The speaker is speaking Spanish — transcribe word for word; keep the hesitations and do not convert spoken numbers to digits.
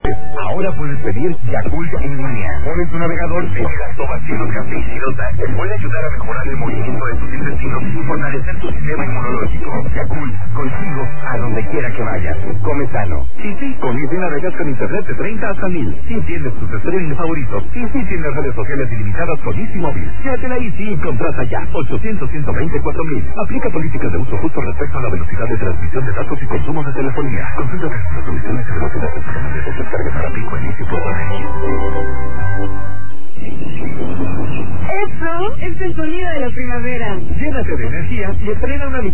Ahora puedes pedir Yakult en línea. Pones tu navegador, te llegas vacíos, café y silota. Te puede ayudar a mejorar el movimiento de tus intestinos y fortalecer tu sistema inmunológico. Yakult, contigo a donde quiera que vayas. Come sano. Y sí, con Easy navegas con internet de treinta hasta mil. Sí tienes tus streaming favoritos. Y sí tienes redes sociales ilimitadas con Easy Móvil. Quédatela Easy y contrata ya. ochocientos, ciento veinticuatro mil. Aplica políticas de uso justo respecto a la velocidad de transmisión de datos y consumo de telefonía. Consulta las condiciones y velocidad de descarga para pico en Easy punto m x. Eso es el sonido de la primavera. Llénate de energía y estrena una